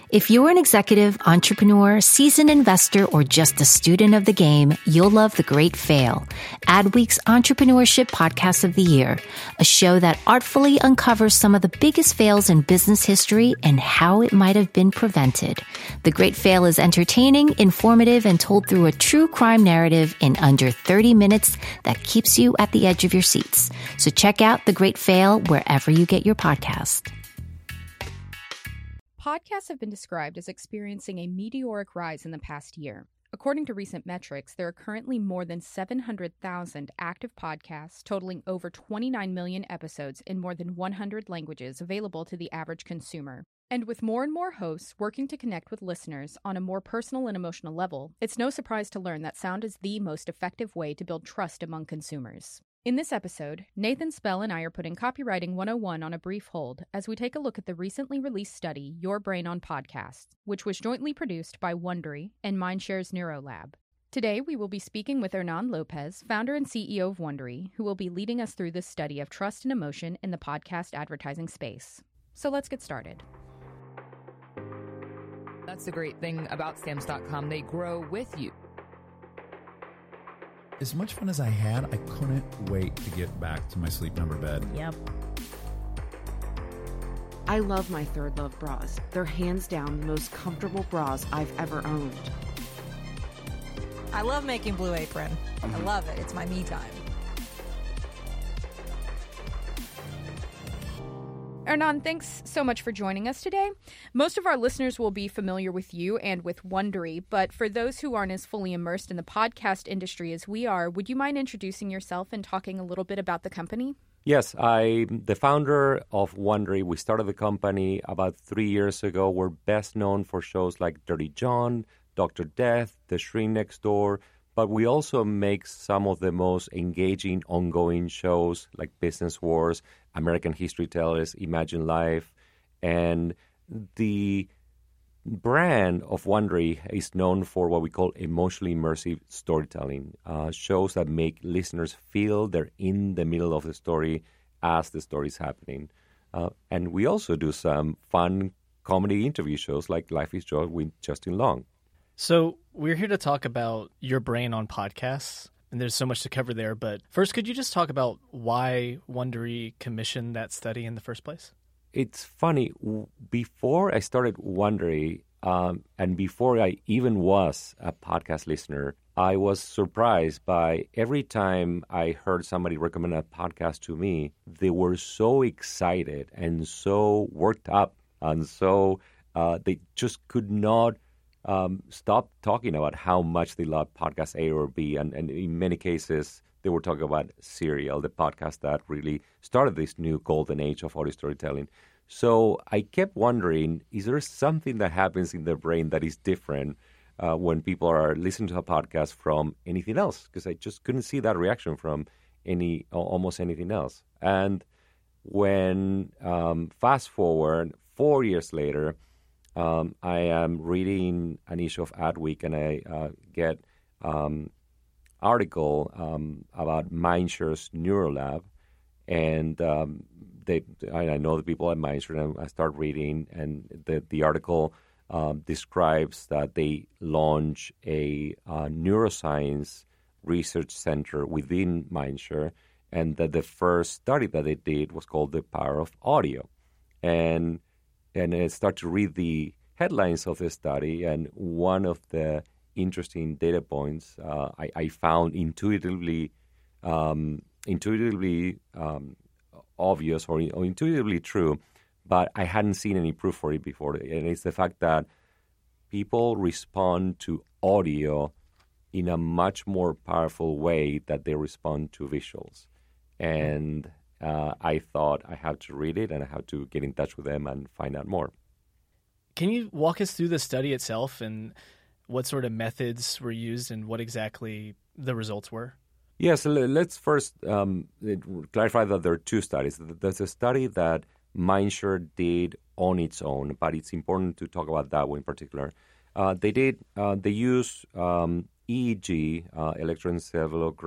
If you're an executive, entrepreneur, seasoned investor, or just a student of the game, you'll love The Great Fail, Adweek's entrepreneurship podcast of the year, a show that artfully uncovers some of the biggest fails in business history and how it might have been prevented. The Great Fail is entertaining, informative, and told through a true crime narrative in under 30 minutes that keeps you at the edge of your seats. So check out The Great Fail wherever you get your podcast. Podcasts have been described as experiencing a meteoric rise in the past year. According to recent metrics, there are currently more than 700,000 active podcasts totaling over 29 million episodes in more than 100 languages available to the average consumer. And with more and more hosts working to connect with listeners on a more personal and emotional level, it's no surprise to learn that sound is the most effective way to build trust among consumers. In this episode, Nathan Spell and I are putting Copywriting 101 on a brief hold as we take a look at the recently released study, Your Brain on Podcasts, which was jointly produced by Wondery and Mindshare's NeuroLab. Today, we will be speaking with Hernan Lopez, founder and CEO of Wondery, who will be leading us through this study of trust and emotion in the podcast advertising space. So let's get started. That's the great thing about Stamps.com. They grow with you. As much fun as I had, I couldn't wait to get back to my Sleep Number bed. Yep. I love my Third Love bras. They're hands down the most comfortable bras I've ever owned. I love making Blue Apron. I love it. It's my me time. Hernan, thanks so much for joining us today. Most of our listeners will be familiar with you and with Wondery, but for those who aren't as fully immersed in the podcast industry as we are, would you mind introducing yourself and talking a little bit about the company? Yes, I'm the founder of Wondery. We started the company about 3 years ago. We're best known for shows like Dirty John, Dr. Death, The Shrink Next Door, but we also make some of the most engaging ongoing shows like Business Wars, American History Tellers, Imagine Life, and the brand of Wondery is known for what we call emotionally immersive storytelling, shows that make listeners feel they're in the middle of the story as the story is happening. And we also do some fun comedy interview shows like Life is Joy with Justin Long. So we're here to talk about Your Brain on Podcasts, and there's so much to cover there. But first, could you just talk about why Wondery commissioned that study in the first place? It's funny. Before I started Wondery, and before I even was a podcast listener, I was surprised by every time I heard somebody recommend a podcast to me, they were so excited and so worked up, and so they just could not stop talking about how much they love podcast A or B. And in many cases, they were talking about Serial, the podcast that really started this new golden age of audio storytelling. So I kept wondering, is there something that happens in their brain that is different when people are listening to a podcast from anything else? Because I just couldn't see that reaction from almost anything else. And when fast forward 4 years later, I am reading an issue of Adweek, and I get article about Mindshare's NeuroLab, and I know the people at Mindshare, and I start reading, and the article describes that they launch a neuroscience research center within Mindshare, and that the first study that they did was called The Power of Audio, and I start to read the headlines of the study, and one of the interesting data points I found intuitively obvious or intuitively true, but I hadn't seen any proof for it before. And it's the fact that people respond to audio in a much more powerful way that they respond to visuals. And I thought I have to read it and I have to get in touch with them and find out more. Can you walk us through the study itself and what sort of methods were used and what exactly the results were? Yes, let's first clarify that there are two studies. There's a study that Mindshare did on its own, but it's important to talk about that one in particular. They use EEG,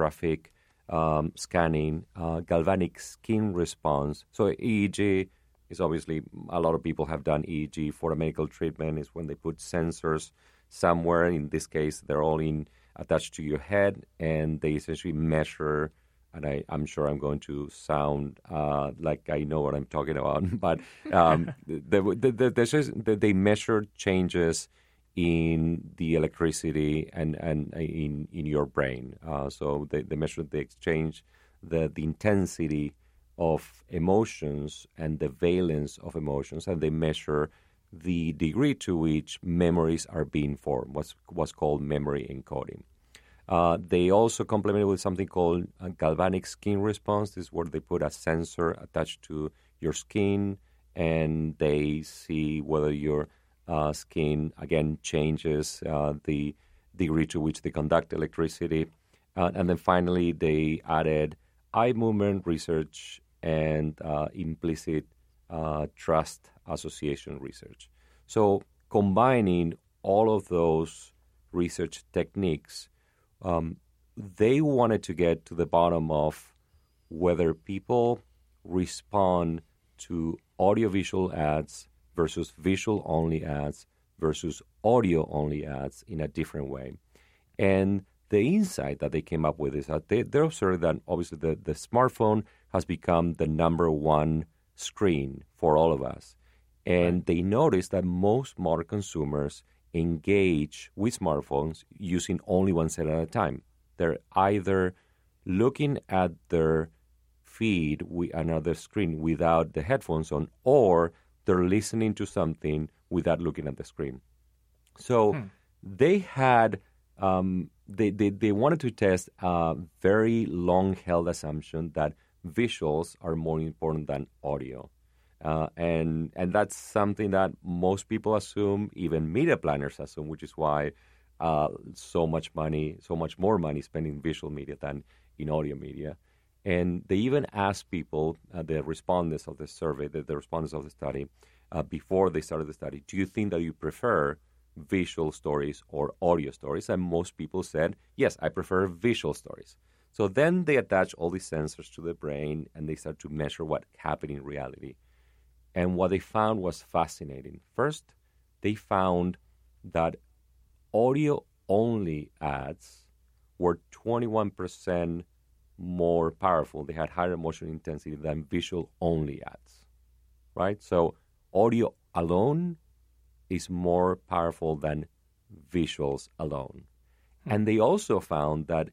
electroencephalographic scanning, galvanic skin response. So EEG is obviously a lot of people have done EEG for a medical treatment. Is when they put sensors somewhere. In this case, they're all attached to your head, and they essentially measure. And I'm sure I'm going to sound like I know what I'm talking about, but they measure changes in the electricity and in your brain. So they measure the exchange, the intensity of emotions and the valence of emotions, and they measure the degree to which memories are being formed, what's called memory encoding. They also complement it with something called a galvanic skin response. This is where they put a sensor attached to your skin, and they see whether your skin, again, changes the degree to which they conduct electricity. And then finally, they added eye movement research and implicit trust association research. So combining all of those research techniques, they wanted to get to the bottom of whether people respond to audiovisual ads versus visual-only ads versus audio-only ads in a different way. And the insight that they came up with is that they observed that obviously the smartphone has become the number one screen for all of us. And they noticed that most modern consumers engage with smartphones using only one set at a time. They're either looking at their feed with another screen without the headphones on, or they're listening to something without looking at the screen. So they had they wanted to test a very long-held assumption that visuals are more important than audio. And that's something that most people assume, even media planners assume, which is why so much more money spent in visual media than in audio media. And they even asked people, the respondents of the survey, the respondents of the study, before they started the study, do you think that you prefer visual stories or audio stories? And most people said, yes, I prefer visual stories. So then they attach all these sensors to the brain, and they start to measure what happened in reality. And what they found was fascinating. First, they found that audio-only ads were 21% more powerful. They had higher emotional intensity than visual-only ads, right? So audio alone is more powerful than visuals alone. And they also found that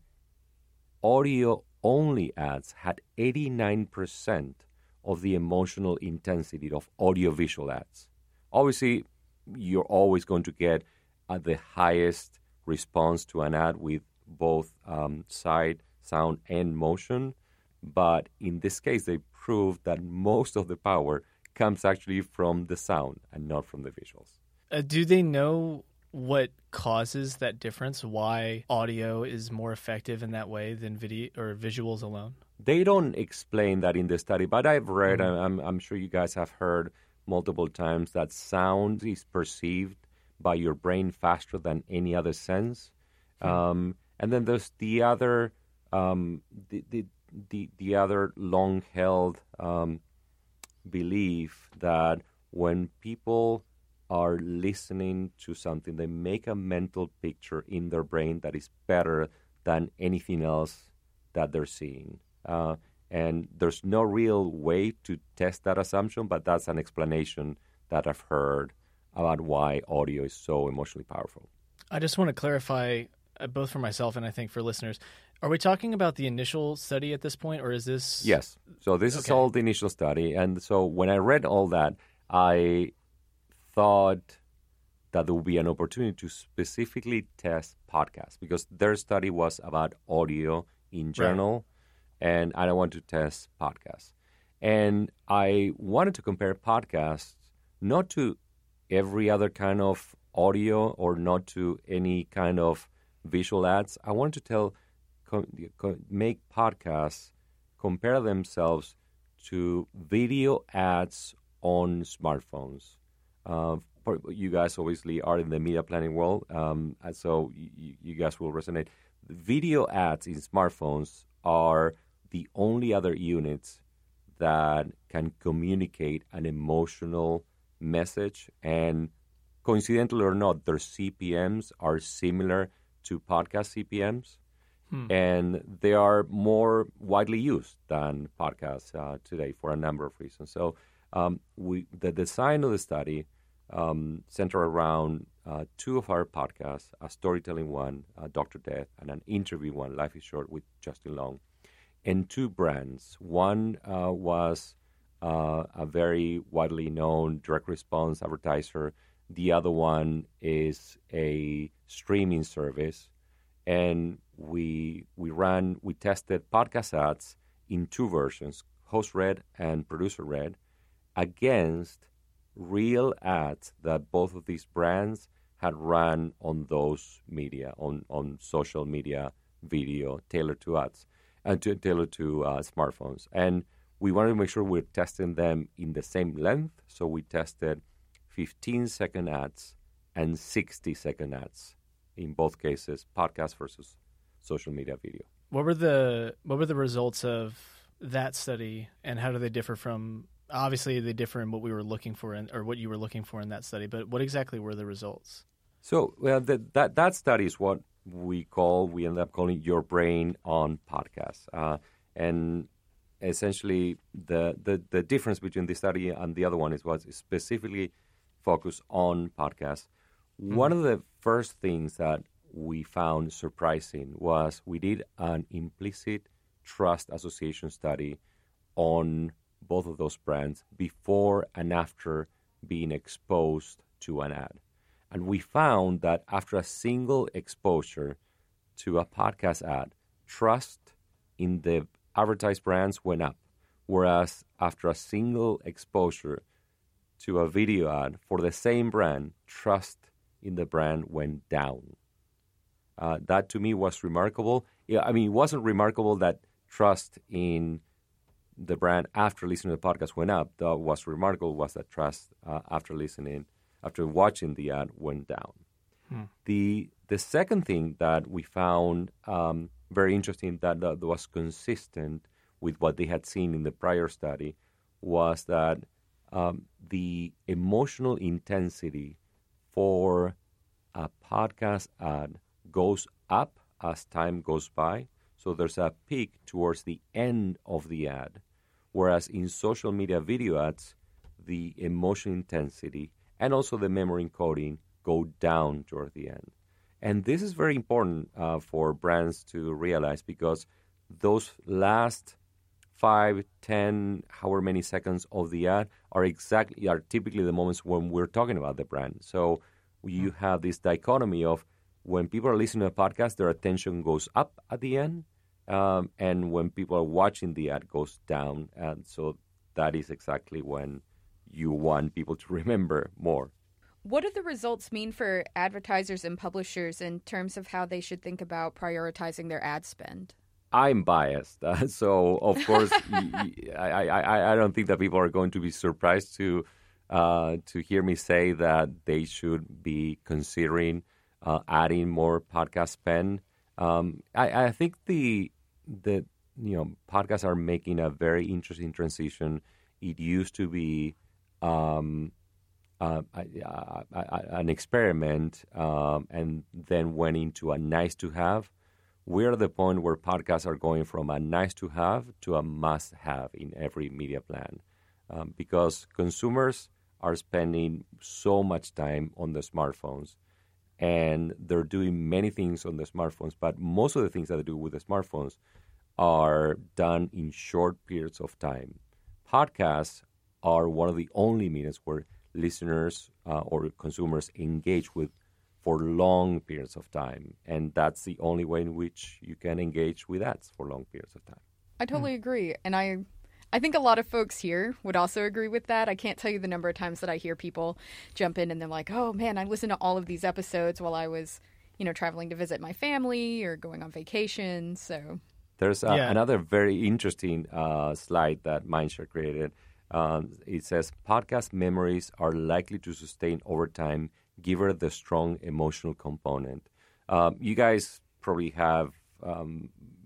audio-only ads had 89% of the emotional intensity of audio-visual ads. Obviously, you're always going to get the highest response to an ad with both sight, sound, and motion. But in this case, they proved that most of the power comes actually from the sound and not from the visuals. Do they know what causes that difference? Why audio is more effective in that way than video or visuals alone? They don't explain that in the study, but I've read, I'm sure you guys have heard multiple times, that sound is perceived by your brain faster than any other sense. And then there's the other the other long-held belief that when people are listening to something, they make a mental picture in their brain that is better than anything else that they're seeing. And there's no real way to test that assumption, but that's an explanation that I've heard about why audio is so emotionally powerful. I just want to clarify, both for myself and I think for listeners, are we talking about the initial study at this point, or is this... Yes. So this is all the initial study. And so when I read all that, I thought that there would be an opportunity to specifically test podcasts, because their study was about audio in general, and I don't want to test podcasts. And I wanted to compare podcasts not to every other kind of audio or not to any kind of visual ads. I wanted to make podcasts compare themselves to video ads on smartphones. You guys obviously are in the media planning world, and so you guys will resonate. Video ads in smartphones are the only other units that can communicate an emotional message. And coincidentally or not, their CPMs are similar to podcast CPMs. And they are more widely used than podcasts today for a number of reasons. So the design of the study centered around two of our podcasts, a storytelling one, Dr. Death, and an interview one, Life is Short with Justin Long, and two brands. One was a very widely known direct response advertiser. The other one is a streaming service. And we tested podcast ads in two versions, host read and producer read, against real ads that both of these brands had run on those media, on social media, video, tailored to ads, tailored to smartphones. And we wanted to make sure we're testing them in the same length, so we tested 15-second ads and 60-second ads. In both cases, podcast versus social media video. What were the results of that study, and how do they differ from? Obviously, they differ in what we were looking for, or what you were looking for in that study. But what exactly were the results? So that study is what we end up calling Your Brain on Podcasts, and essentially the difference between this study and the other one was specifically focused on podcasts. One of the first things that we found surprising was we did an implicit trust association study on both of those brands before and after being exposed to an ad. And we found that after a single exposure to a podcast ad, trust in the advertised brands went up, whereas after a single exposure to a video ad for the same brand, trust in the brand went down. That to me was remarkable. Yeah, I mean, it wasn't remarkable that trust in the brand after listening to the podcast went up. What was remarkable was that trust after watching the ad went down. The second thing that we found very interesting that was consistent with what they had seen in the prior study was that the emotional intensity for a podcast ad goes up as time goes by. So there's a peak towards the end of the ad, whereas in social media video ads, the emotional intensity and also the memory encoding go down toward the end. And this is very important for brands to realize, because those last 5, 10, however many seconds of the ad are typically the moments when we're talking about the brand. So you have this dichotomy of when people are listening to a podcast, their attention goes up at the end, and when people are watching the ad, goes down. And so that is exactly when you want people to remember more. What do the results mean for advertisers and publishers in terms of how they should think about prioritizing their ad spend? I'm biased, so of course I don't think that people are going to be surprised to hear me say that they should be considering adding more podcast spend. I think the podcasts are making a very interesting transition. It used to be an experiment, and then went into a nice to have. We're at the point where podcasts are going from a nice to have to a must have in every media plan, because consumers are spending so much time on the smartphones, and they're doing many things on the smartphones, but most of the things that they do with the smartphones are done in short periods of time. Podcasts are one of the only mediums where listeners or consumers engage with for long periods of time, and that's the only way in which you can engage with ads for long periods of time. I totally agree, and I think a lot of folks here would also agree with that. I can't tell you the number of times that I hear people jump in and they're like, oh man, I listened to all of these episodes while I was, traveling to visit my family or going on vacation. So there's another very interesting slide that Mindshare created. It says, podcast memories are likely to sustain over time given the strong emotional component. You guys probably have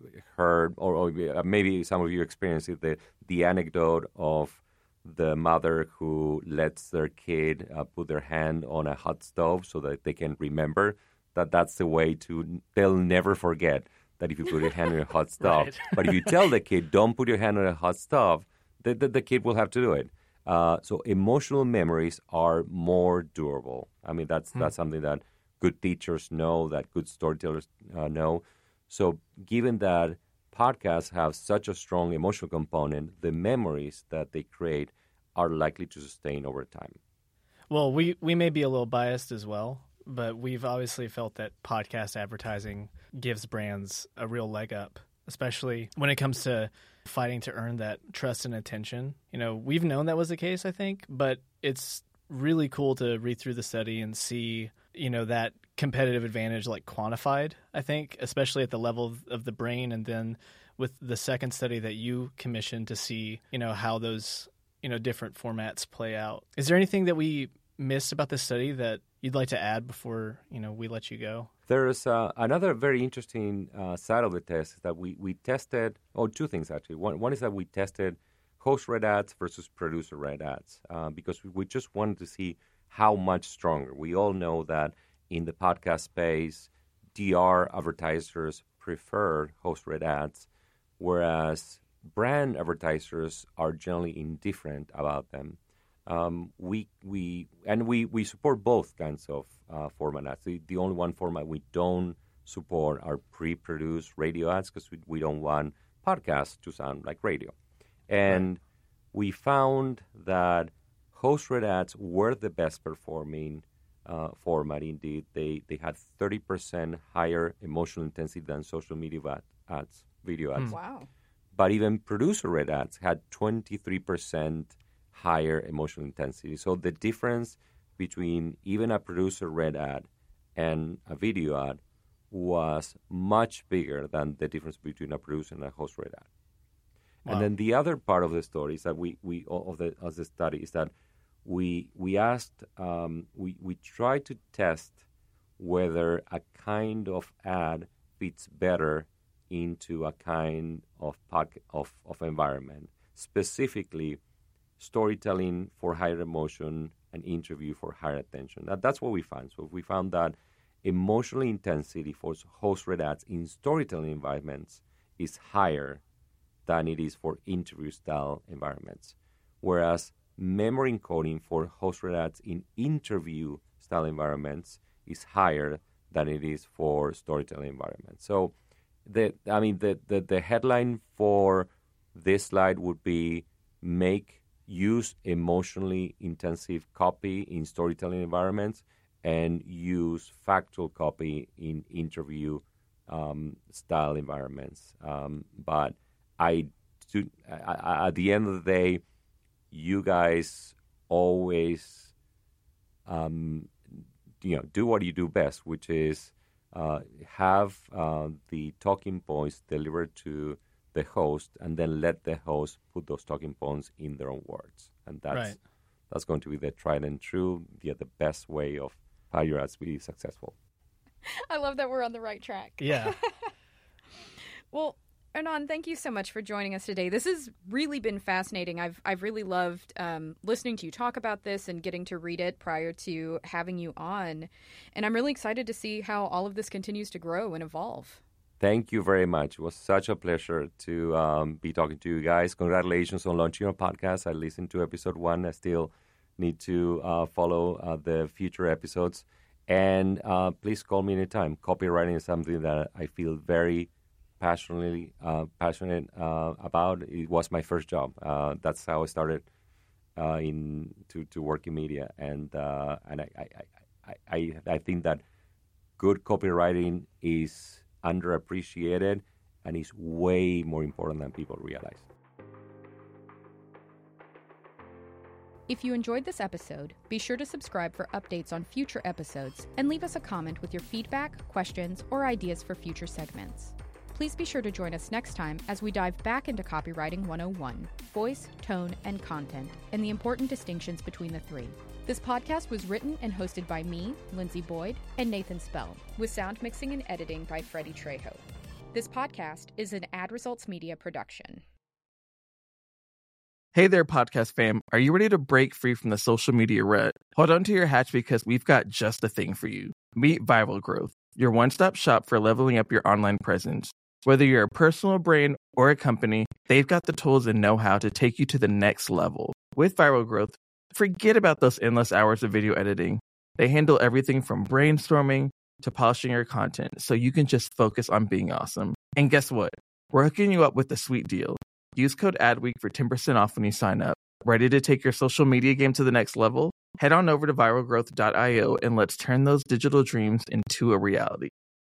heard, or maybe some of you experienced it, the anecdote of the mother who lets their kid put their hand on a hot stove so that they can remember that's the way they'll never forget that if you put your hand on a hot stove. Right. But if you tell the kid, don't put your hand on a hot stove, the kid will have to do it. So emotional memories are more durable. I mean, that's something that good teachers know, that good storytellers know. So given that podcasts have such a strong emotional component, the memories that they create are likely to sustain over time. Well, we may be a little biased as well, but we've obviously felt that podcast advertising gives brands a real leg up, especially when it comes to fighting to earn that trust and attention. You know, we've known that was the case, I think, but it's really cool to read through the study and see, you know, that competitive advantage like quantified, I think, especially at the level of the brain. And then with the second study that you commissioned to see, you know, how those, you know, different formats play out. Is there anything that we missed about this study that you'd like to add before, you know, we let you go? There's another very interesting side of the test that we tested, two things actually. One is that we tested host-read ads versus producer-read ads because we just wanted to see how much stronger. We all know that in the podcast space, DR advertisers prefer host-read ads, whereas brand advertisers are generally indifferent about them. We support both kinds of format ads. The only one format we don't support are pre-produced radio ads because we don't want podcasts to sound like radio. And we found that host-read ads were the best performing format indeed. They had 30% higher emotional intensity than social media ads, video ads. Wow. But even producer-read ads had 23% higher emotional intensity. So the difference between even a producer-read ad and a video ad was much bigger than the difference between a producer and a host-read ad. Wow. And then the other part of the story is that we asked, we tried to test whether a kind of ad fits better into a kind of environment, specifically storytelling for higher emotion and interview for higher attention. That's what we found. So we found that emotional intensity for host-read ads in storytelling environments is higher than it is for interview-style environments, whereas memory encoding for host-read ads in interview-style environments is higher than it is for storytelling environments. So, the headline for this slide would be use emotionally intensive copy in storytelling environments and use factual copy in interview style environments. But at the end of the day, you guys always, do what you do best, which is have the talking points delivered to the host, and then let the host put those talking points in their own words. And that's going to be the tried and true, the best way of how your ads be successful. I love that we're on the right track. Yeah. Well, Hernan, thank you so much for joining us today. This has really been fascinating. I've really loved listening to you talk about this and getting to read it prior to having you on. And I'm really excited to see how all of this continues to grow and evolve. Thank you very much. It was such a pleasure to be talking to you guys. Congratulations on launching your podcast. I listened to episode 1. I still need to follow the future episodes. And please call me anytime. Copywriting is something that I feel very passionate about. It was my first job. That's how I started to work in media. And I think that good copywriting is underappreciated and is way more important than people realize. If you enjoyed this episode, be sure to subscribe for updates on future episodes and leave us a comment with your feedback, questions, or ideas for future segments. Please be sure to join us next time as we dive back into Copywriting 101, voice, tone, and content, and the important distinctions between the three. This podcast was written and hosted by me, Lindsay Boyd, and Nathan Spell, with sound mixing and editing by Freddie Trejo. This podcast is an Ad Results Media production. Hey there, podcast fam. Are you ready to break free from the social media rut? Hold on to your hatch because we've got just the thing for you. Meet Viral Growth, your one-stop shop for leveling up your online presence. Whether you're a personal brand or a company, they've got the tools and know-how to take you to the next level. With Viral Growth, forget about those endless hours of video editing. They handle everything from brainstorming to polishing your content so you can just focus on being awesome. And guess what? We're hooking you up with a sweet deal. Use code ADWEEK for 10% off when you sign up. Ready to take your social media game to the next level? Head on over to viralgrowth.io and let's turn those digital dreams into a reality.